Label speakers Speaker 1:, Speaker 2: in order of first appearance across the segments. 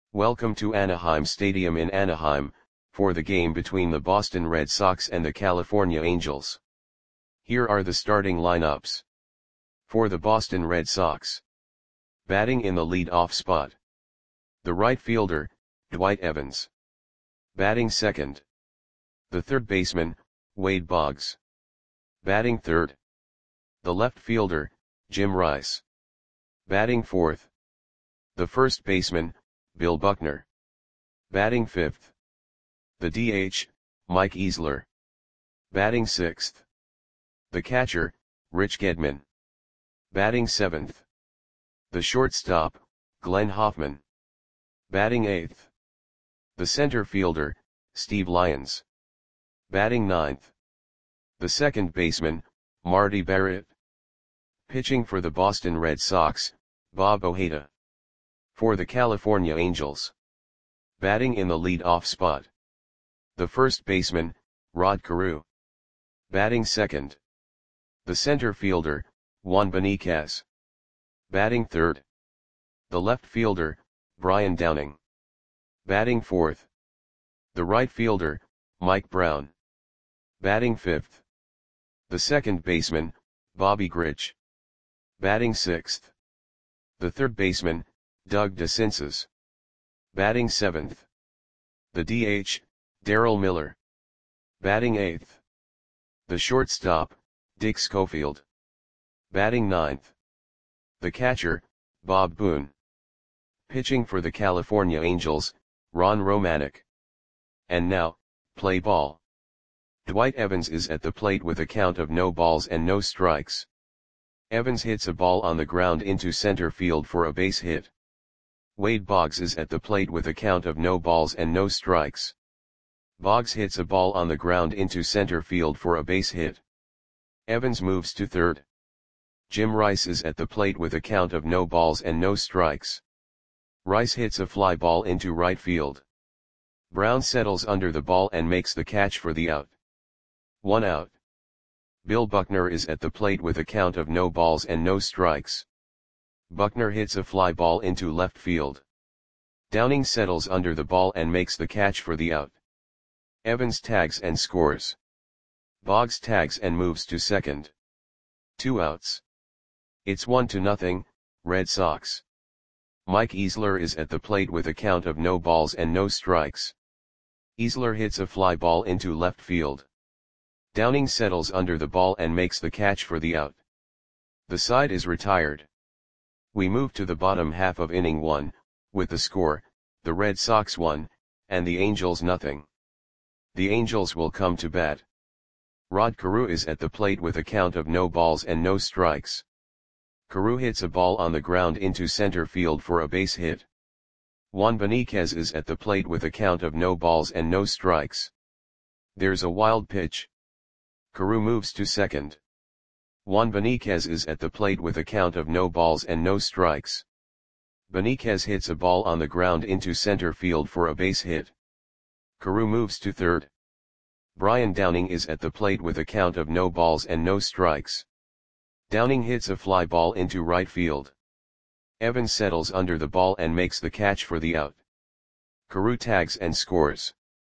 Speaker 1: Welcome to Anaheim Stadium in Anaheim, for the game between the Boston Red Sox and the California Angels. Here are the starting lineups. For the Boston Red Sox. Batting in the lead-off spot. The right fielder, Dwight Evans. Batting second. The third baseman, Wade Boggs. Batting third. The left fielder, Jim Rice. Batting fourth. The first baseman, Bill Buckner. Batting fifth. The DH, Mike Easler. Batting sixth. The catcher, Rich Gedman. Batting seventh. The shortstop, Glenn Hoffman. Batting eighth. The center fielder, Steve Lyons. Batting ninth. The second baseman, Marty Barrett. Pitching for the Boston Red Sox, Bob Ojeda. For the California Angels. Batting in the lead-off spot. The first baseman, Rod Carew. Batting second. The center fielder, Juan Beniquez. Batting third. The left fielder, Brian Downing. Batting fourth. The right fielder, Mike Brown. Batting fifth. The second baseman, Bobby Grich. Batting sixth. The third baseman, Doug DeCinces. Batting seventh. The DH, Darryl Miller. Batting eighth. The shortstop, Dick Schofield. Batting ninth. The catcher, Bob Boone. Pitching for the California Angels, Ron Romanick. And now, play ball. Dwight Evans is at the plate with a count of no balls and no strikes. Evans hits a ball on the ground into center field for a base hit. Wade Boggs is at the plate with a count of no balls and no strikes. Boggs hits a ball on the ground into center field for a base hit. Evans moves to third. Jim Rice is at the plate with a count of no balls and no strikes. Rice hits a fly ball into right field. Brown settles under the ball and makes the catch for the out. 1 out. Bill Buckner is at the plate with a count of no balls and no strikes. Buckner hits a fly ball into left field. Downing settles under the ball and makes the catch for the out. Evans tags and scores. Boggs tags and moves to second. 2 outs. It's 1-0, Red Sox. Mike Easler is at the plate with a count of no balls and no strikes. Easler hits a fly ball into left field. Downing settles under the ball and makes the catch for the out. The side is retired. We move to the bottom half of inning 1, with the score, the Red Sox 1, and the Angels 0. The Angels will come to bat. Rod Carew is at the plate with a count of no balls and no strikes. Carew hits a ball on the ground into center field for a base hit. Juan Beniquez is at the plate with a count of no balls and no strikes. There's a wild pitch. Carew moves to second. Juan Beniquez is at the plate with a count of no balls and no strikes. Beniquez hits a ball on the ground into center field for a base hit. Carew moves to third. Brian Downing is at the plate with a count of no balls and no strikes. Downing hits a fly ball into right field. Evans settles under the ball and makes the catch for the out. Carew tags and scores.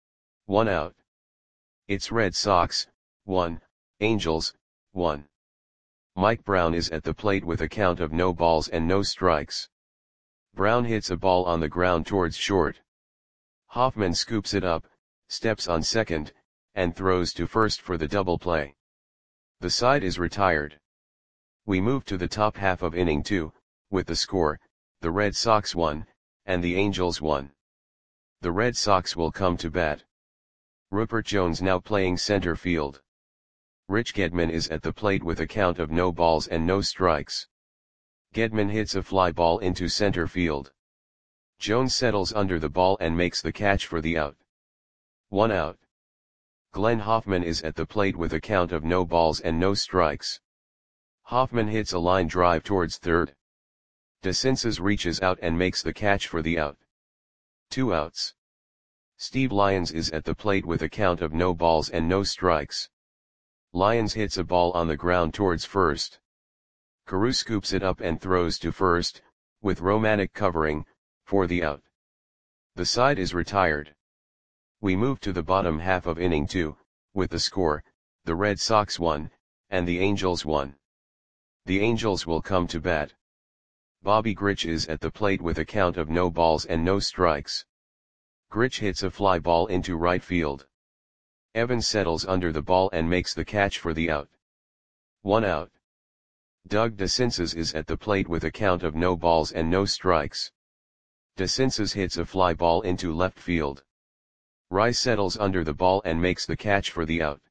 Speaker 1: 1 out. It's Red Sox 1, Angels 1. Mike Brown is at the plate with a count of no balls and no strikes. Brown hits a ball on the ground towards short. Hoffman scoops it up, steps on second, and throws to first for the double play. The side is retired. We move to the top half of inning 2, with the score, the Red Sox 1, and the Angels 1. The Red Sox will come to bat. Rupert Jones now playing center field. Rich Gedman is at the plate with a count of no balls and no strikes. Gedman hits a fly ball into center field. Jones settles under the ball and makes the catch for the out. 1 out. Glenn Hoffman is at the plate with a count of no balls and no strikes. Hoffman hits a line drive towards third. DeCinces reaches out and makes the catch for the out. 2 outs. Steve Lyons is at the plate with a count of no balls and no strikes. Lyons hits a ball on the ground towards first. Carew scoops it up and throws to first, with Romanick covering, for the out. The side is retired. We move to the bottom half of inning 2, with the score, the Red Sox won, and the Angels won. The Angels will come to bat. Bobby Grich is at the plate with a count of no balls and no strikes. Grich hits a fly ball into right field. Evans settles under the ball and makes the catch for the out. 1 out. Doug DeCinces is at the plate with a count of no balls and no strikes. DeCinces hits a fly ball into left field. Rice settles under the ball and makes the catch for the out.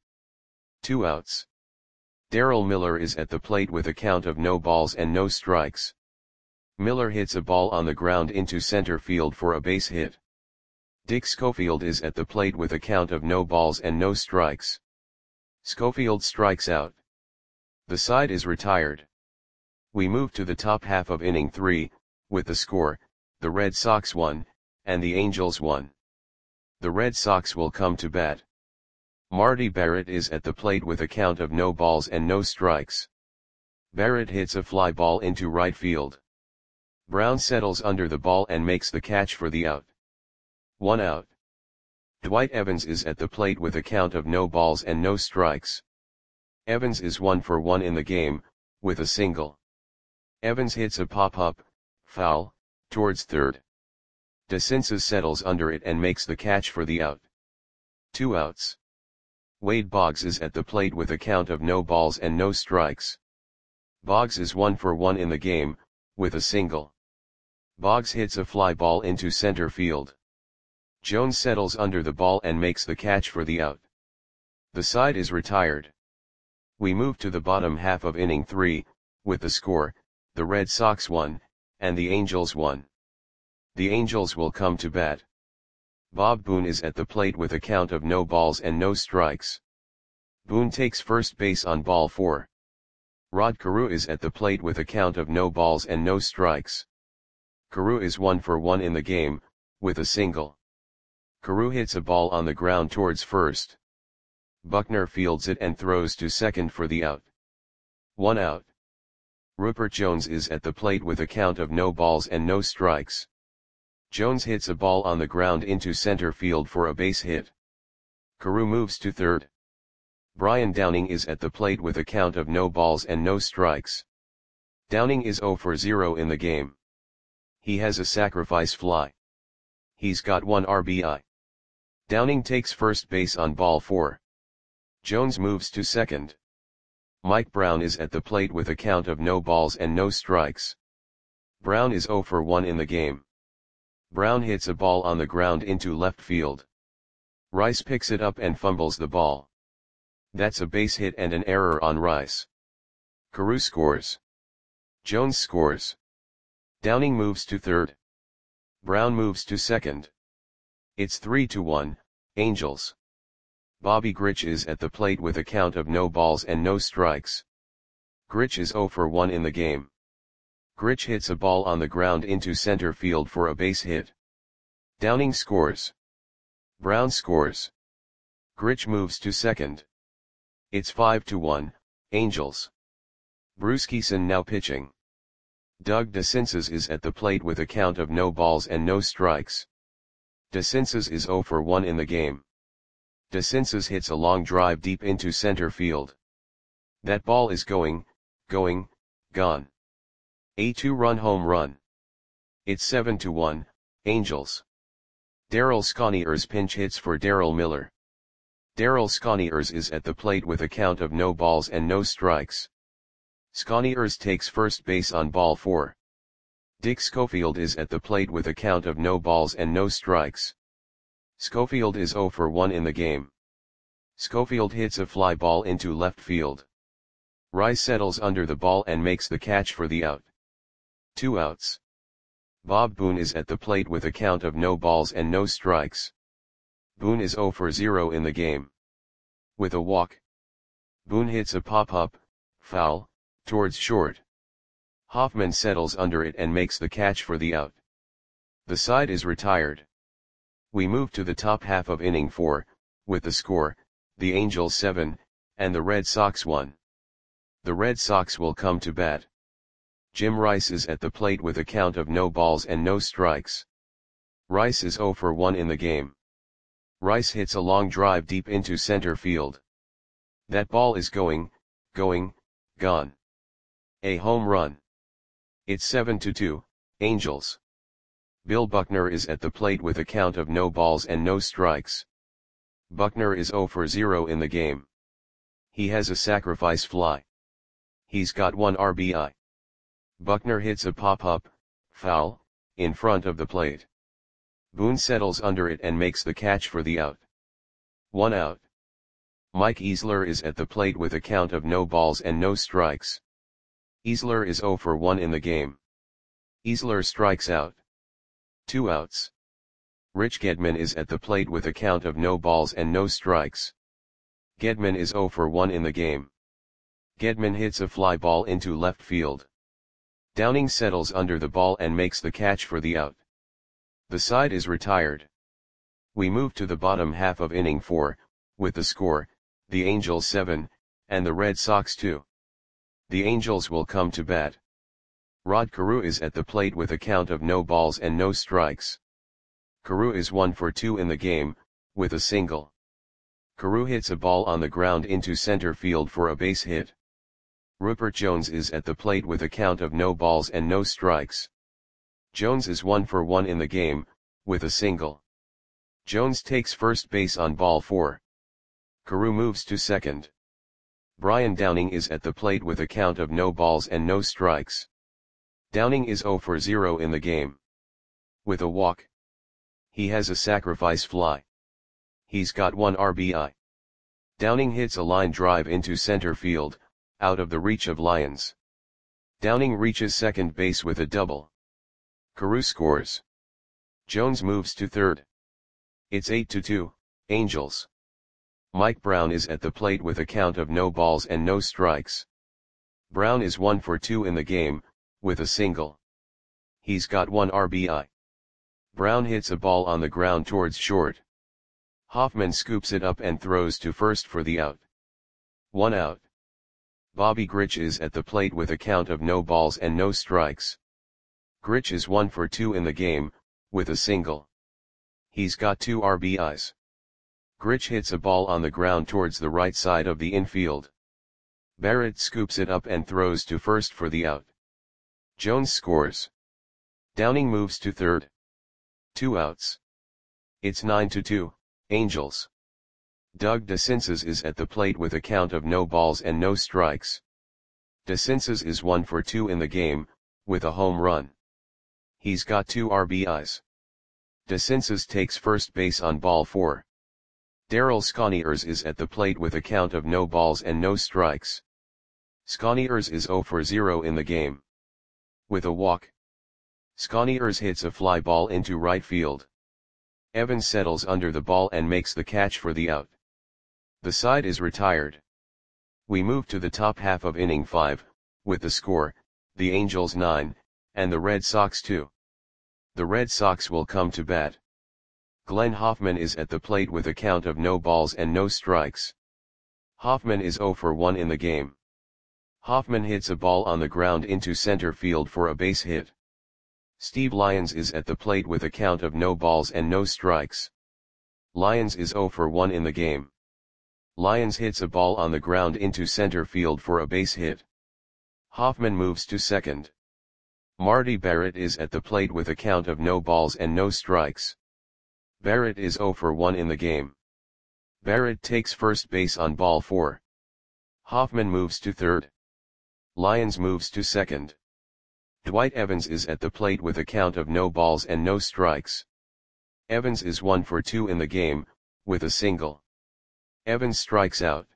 Speaker 1: 2 outs. Darrell Miller is at the plate with a count of no balls and no strikes. Miller hits a ball on the ground into center field for a base hit. Dick Schofield is at the plate with a count of no balls and no strikes. Schofield strikes out. The side is retired. We move to the top half of inning 3, with the score, the Red Sox won, and the Angels won. The Red Sox will come to bat. Marty Barrett is at the plate with a count of no balls and no strikes. Barrett hits a fly ball into right field. Brown settles under the ball and makes the catch for the out. 1 out. Dwight Evans is at the plate with a count of no balls and no strikes. Evans is 1 for 1 in the game, with a single. Evans hits a pop-up, foul, towards third. DeCinces settles under it and makes the catch for the out. 2 outs. Wade Boggs is at the plate with a count of no balls and no strikes. Boggs is 1 for 1 in the game, with a single. Boggs hits a fly ball into center field. Jones settles under the ball and makes the catch for the out. The side is retired. We move to the bottom half of inning 3, with the score, the Red Sox won, and the Angels won. The Angels will come to bat. Bob Boone is at the plate with a count of no balls and no strikes. Boone takes first base on ball 4. Rod Carew is at the plate with a count of no balls and no strikes. Carew is 1 for 1 in the game, with a single. Carew hits a ball on the ground towards first. Buckner fields it and throws to second for the out. 1 out. Rupert Jones is at the plate with a count of no balls and no strikes. Jones hits a ball on the ground into center field for a base hit. Carew moves to third. Brian Downing is at the plate with a count of no balls and no strikes. Downing is 0 for 0 in the game. He has a sacrifice fly. He's got 1 RBI. Downing takes first base on ball 4. Jones moves to second. Mike Brown is at the plate with a count of no balls and no strikes. Brown is 0 for 1 in the game. Brown hits a ball on the ground into left field. Rice picks it up and fumbles the ball. That's a base hit and an error on Rice. Carew scores. Jones scores. Downing moves to third. Brown moves to second. It's 3-1, Angels. Bobby Grich is at the plate with a count of no balls and no strikes. Grich is 0 for 1 in the game. Grich hits a ball on the ground into center field for a base hit. Downing scores. Brown scores. Grich moves to second. It's 5-1, Angels. Bruce Kison now pitching. Doug DeCinces is at the plate with a count of no balls and no strikes. DeCinces is 0 for 1 in the game. DeCinces hits a long drive deep into center field. That ball is gone. A 2-run home run. It's 7-1, Angels. Darryl Sconiers pinch hits for Darrell Miller. Darryl Sconiers is at the plate with a count of no balls and no strikes. Sconiers takes first base on ball 4. Dick Schofield is at the plate with a count of no balls and no strikes. Schofield is 0 for 1 in the game. Schofield hits a fly ball into left field. Rice settles under the ball and makes the catch for the out. 2 outs. Bob Boone is at the plate with a count of no balls and no strikes. Boone is 0 for 0 in the game. With a walk. Boone hits a pop-up, foul, towards short. Hoffman settles under it and makes the catch for the out. The side is retired. We move to the top half of inning 4, with the score, the Angels 7, and the Red Sox 1. The Red Sox will come to bat. Jim Rice is at the plate with a count of no balls and no strikes. Rice is 0 for 1 in the game. Rice hits a long drive deep into center field. That ball is gone. A home run. It's 7-2, Angels. Bill Buckner is at the plate with a count of no balls and no strikes. Buckner is 0 for 0 in the game. He has a sacrifice fly. He's got 1 RBI. Buckner hits a pop-up, foul, in front of the plate. Boone settles under it and makes the catch for the out. 1 out. Mike Easler is at the plate with a count of no balls and no strikes. Easler is 0 for 1 in the game. Easler strikes out. 2 outs. Rich Gedman is at the plate with a count of no balls and no strikes. Gedman is 0 for 1 in the game. Gedman hits a fly ball into left field. Downing settles under the ball and makes the catch for the out. The side is retired. We move to the bottom half of inning 4, with the score, the Angels 7, and the Red Sox 2. The Angels will come to bat. Rod Carew is at the plate with a count of no balls and no strikes. Carew is 1 for 2 in the game, with a single. Carew hits a ball on the ground into center field for a base hit. Rupert Jones is at the plate with a count of no balls and no strikes. Jones is 1 for 1 in the game, with a single. Jones takes first base on ball 4. Carew moves to second. Brian Downing is at the plate with a count of no balls and no strikes. Downing is 0 for 0 in the game. With a walk. He has a sacrifice fly. He's got 1 RBI. Downing hits a line drive into center field, out of the reach of Lyons. Downing reaches second base with a double. Carew scores. Jones moves to third. It's 8-2, Angels. Mike Brown is at the plate with a count of no balls and no strikes. Brown is 1 for 2 in the game, with a single. He's got 1 RBI. Brown hits a ball on the ground towards short. Hoffman scoops it up and throws to first for the out. 1 out. Bobby Grich is at the plate with a count of no balls and no strikes. Grich is 1 for 2 in the game, with a single. He's got 2 RBIs. Grich hits a ball on the ground towards the right side of the infield. Barrett scoops it up and throws to first for the out. Jones scores. Downing moves to third. 2 outs. It's 9-2, Angels. Doug DeCinces is at the plate with a count of no balls and no strikes. DeCinces is 1 for 2 in the game, with a home run. He's got 2 RBIs. DeCinces takes first base on ball 4. Darryl Sconiers is at the plate with a count of no balls and no strikes. Sconiers is 0 for 0 in the game. With a walk. Sconiers hits a fly ball into right field. Evans settles under the ball and makes the catch for the out. The side is retired. We move to the top half of inning 5, with the score, the Angels 9, and the Red Sox 2. The Red Sox will come to bat. Glenn Hoffman is at the plate with a count of no balls and no strikes. Hoffman is 0 for 1 in the game. Hoffman hits a ball on the ground into center field for a base hit. Steve Lyons is at the plate with a count of no balls and no strikes. Lyons is 0 for 1 in the game. Lyons hits a ball on the ground into center field for a base hit. Hoffman moves to second. Marty Barrett is at the plate with a count of no balls and no strikes. Barrett is 0 for 1 in the game. Barrett takes first base on ball 4. Hoffman moves to third. Lyons moves to second. Dwight Evans is at the plate with a count of no balls and no strikes. Evans is 1 for 2 in the game, with a single. Evans strikes out.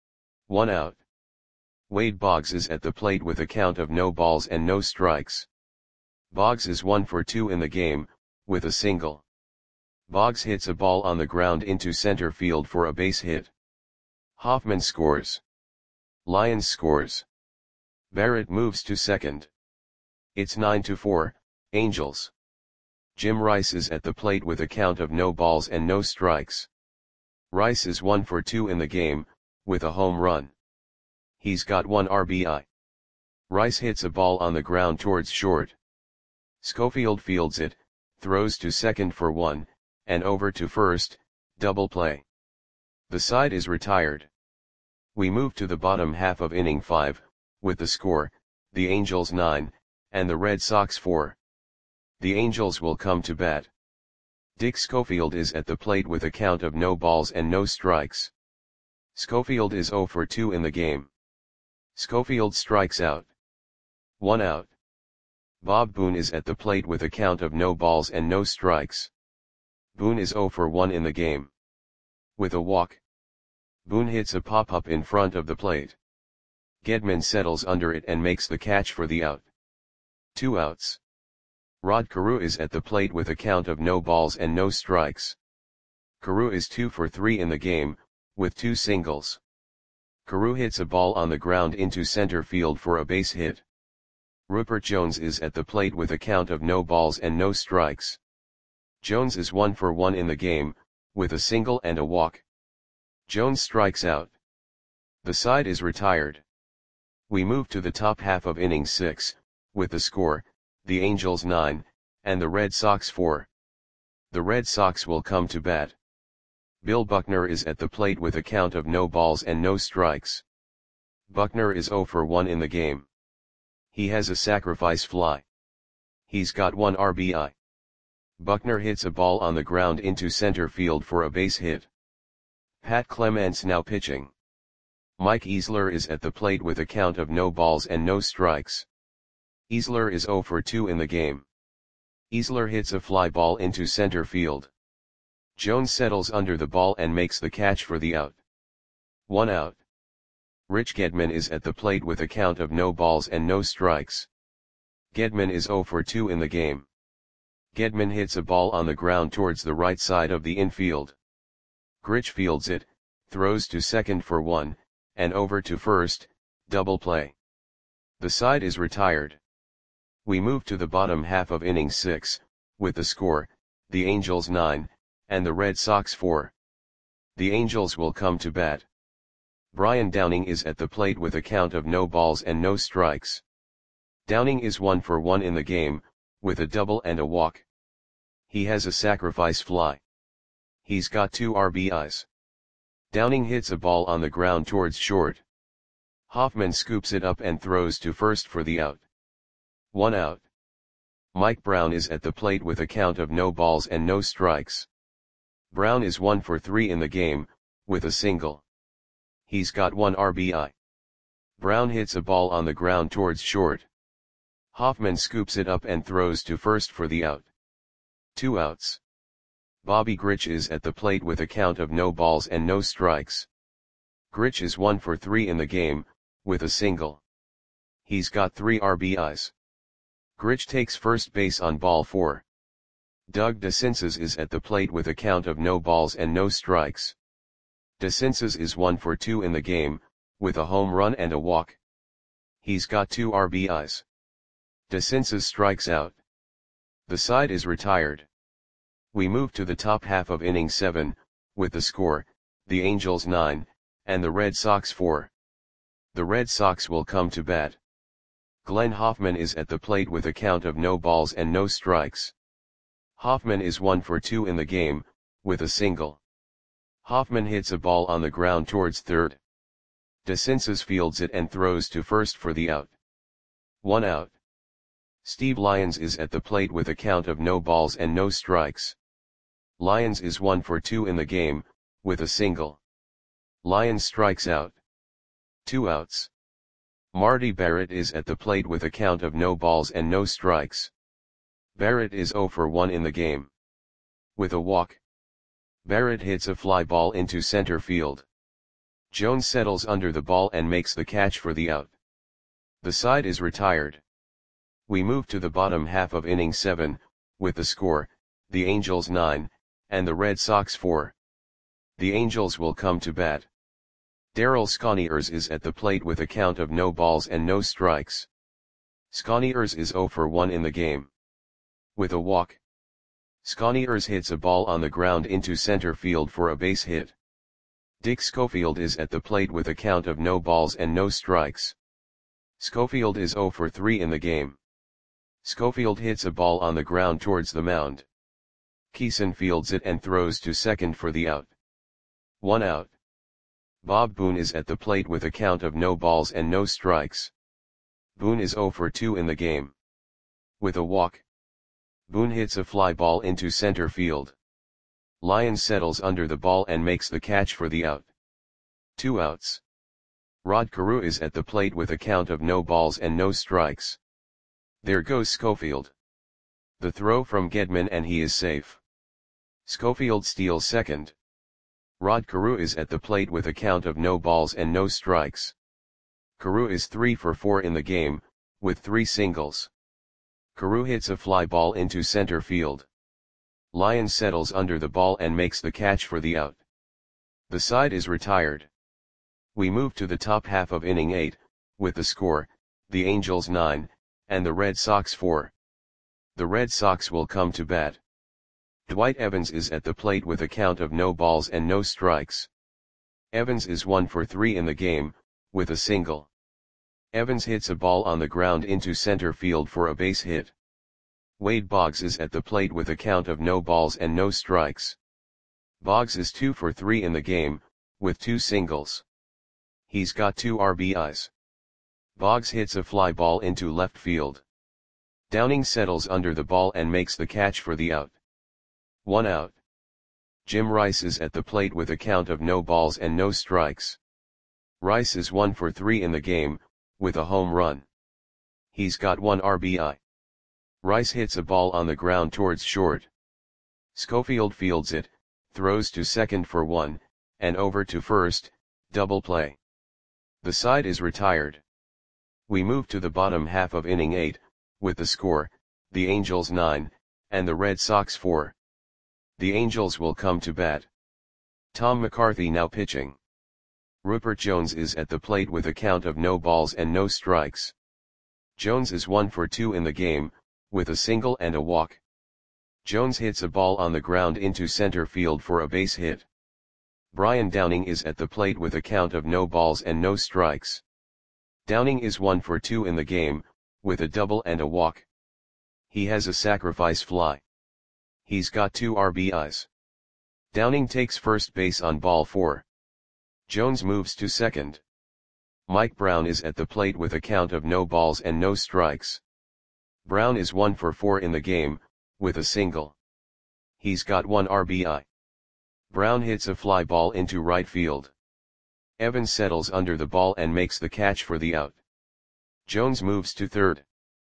Speaker 1: 1 out. Wade Boggs is at the plate with a count of no balls and no strikes. Boggs is 1 for 2 in the game, with a single. Boggs hits a ball on the ground into center field for a base hit. Hoffman scores. Lyons scores. Barrett moves to second. It's 9-4, Angels. Jim Rice is at the plate with a count of no balls and no strikes. Rice is 1 for 2 in the game, with a home run. He's got 1 RBI. Rice hits a ball on the ground towards short. Schofield fields it, throws to second for 1, and over to first, double play. The side is retired. We move to the bottom half of inning 5, with the score, the Angels 9, and the Red Sox 4. The Angels will come to bat. Dick Schofield is at the plate with a count of no balls and no strikes. Schofield is 0 for 2 in the game. Schofield strikes out. 1 out. Bob Boone is at the plate with a count of no balls and no strikes. Boone is 0 for 1 in the game. With a walk. Boone hits a pop-up in front of the plate. Gedman settles under it and makes the catch for the out. 2 outs. Rod Carew is at the plate with a count of no balls and no strikes. Carew is 2 for 3 in the game, with 2 singles. Carew hits a ball on the ground into center field for a base hit. Rupert Jones is at the plate with a count of no balls and no strikes. Jones is 1 for 1 in the game, with a single and a walk. Jones strikes out. The side is retired. We move to the top half of inning 6, with the score, the Angels 9, and the Red Sox 4. The Red Sox will come to bat. Bill Buckner is at the plate with a count of no balls and no strikes. Buckner is 0 for 1 in the game. He has a sacrifice fly. He's got 1 RBI. Buckner hits a ball on the ground into center field for a base hit. Pat Clements now pitching. Mike Easler is at the plate with a count of no balls and no strikes. Easler is 0 for 2 in the game. Easler hits a fly ball into center field. Jones settles under the ball and makes the catch for the out. 1 out. Rich Gedman is at the plate with a count of no balls and no strikes. Gedman is 0 for 2 in the game. Gedman hits a ball on the ground towards the right side of the infield. Grich fields it, throws to second for 1, and over to first, double play. The side is retired. We move to the bottom half of inning 6, with the score, the Angels 9, and the Red Sox 4. The Angels will come to bat. Brian Downing is at the plate with a count of no balls and no strikes. Downing is 1 for 1 in the game, with a double and a walk. He has a sacrifice fly. He's got 2 RBIs. Downing hits a ball on the ground towards short. Hoffman scoops it up and throws to first for the out. 1 out. Mike Brown is at the plate with a count of no balls and no strikes. Brown is 1 for 3 in the game, with a single. He's got 1 RBI. Brown hits a ball on the ground towards short. Hoffman scoops it up and throws to first for the out. 2 outs. Bobby Grich is at the plate with a count of no balls and no strikes. Grich is 1 for 3 in the game, with a single. He's got 3 RBIs. Grich takes first base on ball 4. Doug DeCinces is at the plate with a count of no balls and no strikes. DeCinces is 1 for 2 in the game, with a home run and a walk. He's got 2 RBIs. DeCinces strikes out. The side is retired. We move to the top half of inning 7, with the score, the Angels 9, and the Red Sox 4. The Red Sox will come to bat. Glenn Hoffman is at the plate with a count of no balls and no strikes. Hoffman is 1 for 2 in the game, with a single. Hoffman hits a ball on the ground towards third. DeCinces fields it and throws to first for the out. 1 out. Steve Lyons is at the plate with a count of no balls and no strikes. Lyons is 1 for 2 in the game, with a single. Lyons strikes out. 2 outs. Marty Barrett is at the plate with a count of no balls and no strikes. Barrett is 0 for 1 in the game. With a walk. Barrett hits a fly ball into center field. Jones settles under the ball and makes the catch for the out. The side is retired. We move to the bottom half of inning 7, with the score, the Angels 9, and the Red Sox 4. The Angels will come to bat. Darryl Sconiers is at the plate with a count of no balls and no strikes. Sconiers is 0 for 1 in the game. With a walk. Sconiers hits a ball on the ground into center field for a base hit. Dick Schofield is at the plate with a count of no balls and no strikes. Schofield is 0 for 3 in the game. Schofield hits a ball on the ground towards the mound. Keeson fields it and throws to second for the out. 1 out. Bob Boone is at the plate with a count of no balls and no strikes. Boone is 0 for 2 in the game. With a walk, Boone hits a fly ball into center field. Lyons settles under the ball and makes the catch for the out. 2 outs. Rod Carew is at the plate with a count of no balls and no strikes. There goes Schofield. The throw from Gedman and he is safe. Schofield steals second. Rod Carew is at the plate with a count of no balls and no strikes. Carew is 3 for 4 in the game, with 3 singles. Carew hits a fly ball into center field. Lyons settles under the ball and makes the catch for the out. The side is retired. We move to the top half of inning 8, with the score, the Angels 9, and the Red Sox 4. The Red Sox will come to bat. Dwight Evans is at the plate with a count of no balls and no strikes. Evans is 1 for 3 in the game, with a single. Evans hits a ball on the ground into center field for a base hit. Wade Boggs is at the plate with a count of no balls and no strikes. Boggs is 2 for 3 in the game, with 2 singles. He's got 2 RBIs. Boggs hits a fly ball into left field. Downing settles under the ball and makes the catch for the out. 1 out. Jim Rice is at the plate with a count of no balls and no strikes. Rice is 1 for 3 in the game, with a home run. He's got 1 RBI. Rice hits a ball on the ground towards short. Schofield fields it, throws to second for 1, and over to first, double play. The side is retired. We move to the bottom half of inning 8, with the score, the Angels 9, and the Red Sox 4. The Angels will come to bat. Tom McCarthy now pitching. Rupert Jones is at the plate with a count of no balls and no strikes. Jones is 1 for 2 in the game, with a single and a walk. Jones hits a ball on the ground into center field for a base hit. Brian Downing is at the plate with a count of no balls and no strikes. Downing is 1 for 2 in the game, with a double and a walk. He has a sacrifice fly. He's got 2 RBIs. Downing takes first base on ball 4. Jones moves to second. Mike Brown is at the plate with a count of no balls and no strikes. Brown is 1 for 4 in the game, with a single. He's got 1 RBI. Brown hits a fly ball into right field. Evans settles under the ball and makes the catch for the out. Jones moves to third.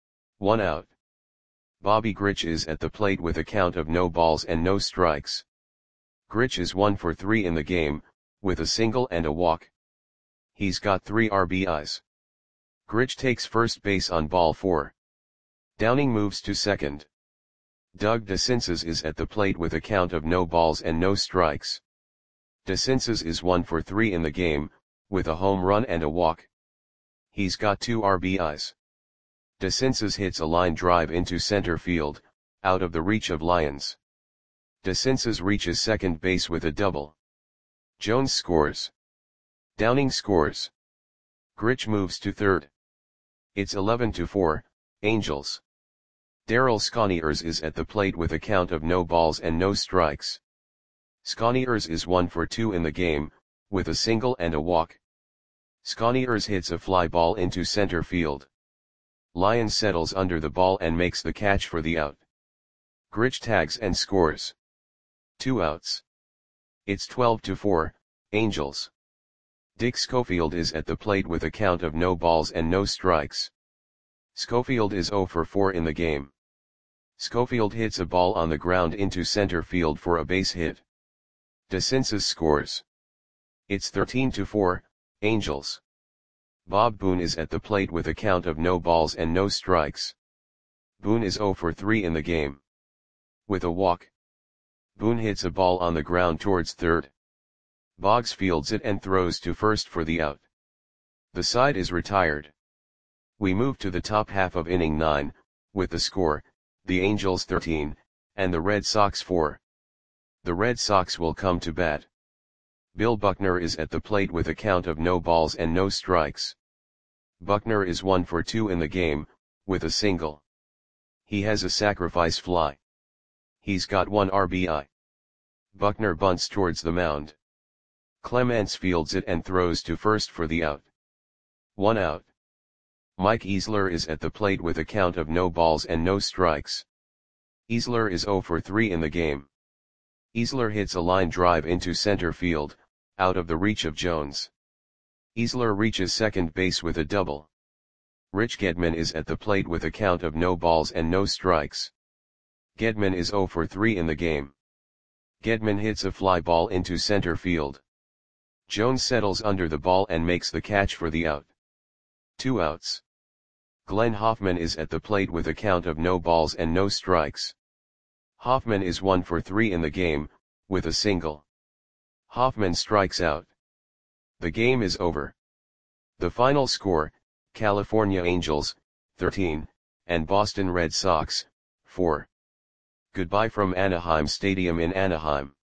Speaker 1: 1 out. Bobby Grich is at the plate with a count of no balls and no strikes. Grich is 1 for 3 in the game, with a single and a walk. He's got 3 RBIs. Grich takes first base on ball 4. Downing moves to second. Doug DeCinces is at the plate with a count of no balls and no strikes. DeCinces is 1 for 3 in the game, with a home run and a walk. He's got 2 RBIs. DeCinces hits a line drive into center field, out of the reach of Lyons. DeCinces reaches second base with a double. Jones scores. Downing scores. Grich moves to third. It's 11-4, Angels. Darryl Sconiers is at the plate with a count of no balls and no strikes. Sconiers is 1 for 2 in the game, with a single and a walk. Sconiers hits a fly ball into center field. Lyons settles under the ball and makes the catch for the out. Grich tags and scores. 2 outs. It's 12-4, Angels. Dick Schofield is at the plate with a count of no balls and no strikes. Schofield is 0 for 4 in the game. Schofield hits a ball on the ground into center field for a base hit. DeCinces scores. It's 13-4, Angels. Bob Boone is at the plate with a count of no balls and no strikes. Boone is 0 for 3 in the game. With a walk, Boone hits a ball on the ground towards third. Boggs fields it and throws to first for the out. The side is retired. We move to the top half of inning 9, with the score, the Angels 13, and the Red Sox 4. The Red Sox will come to bat. Bill Buckner is at the plate with a count of no balls and no strikes. Buckner is 1 for 2 in the game, with a single. He has a sacrifice fly. He's got 1 RBI. Buckner bunts towards the mound. Clements fields it and throws to first for the out. 1 out. Mike Easler is at the plate with a count of no balls and no strikes. Easler is 0 for 3 in the game. Easler hits a line drive into center field, out of the reach of Jones. Easler reaches second base with a double. Rich Gedman is at the plate with a count of no balls and no strikes. Gedman is 0 for 3 in the game. Gedman hits a fly ball into center field. Jones settles under the ball and makes the catch for the out. 2 outs. Glenn Hoffman is at the plate with a count of no balls and no strikes. Hoffman is 1 for 3 in the game, with a single. Hoffman strikes out. The game is over. The final score, California Angels, 13, and Boston Red Sox, 4. Goodbye from Anaheim Stadium in Anaheim.